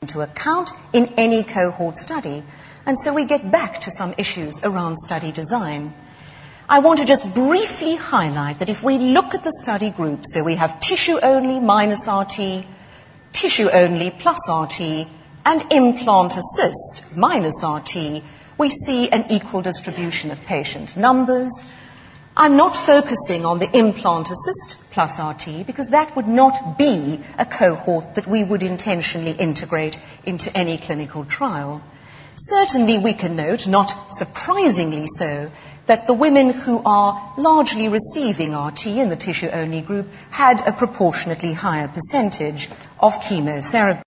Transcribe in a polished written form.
into account in any cohort study. And so we get back to some issues around study design. I want to just briefly highlight that if we look at the study group, so we have tissue-only minus RT, tissue-only plus RT, and implant assist minus RT, we see an equal distribution of patient numbers. I'm not focusing on the implant assist plus RT because that would not be a cohort that we would intentionally integrate into any clinical trial. Certainly we can note, not surprisingly so, that the women who are largely receiving RT in the tissue-only group had a proportionately higher percentage of chemotherapy.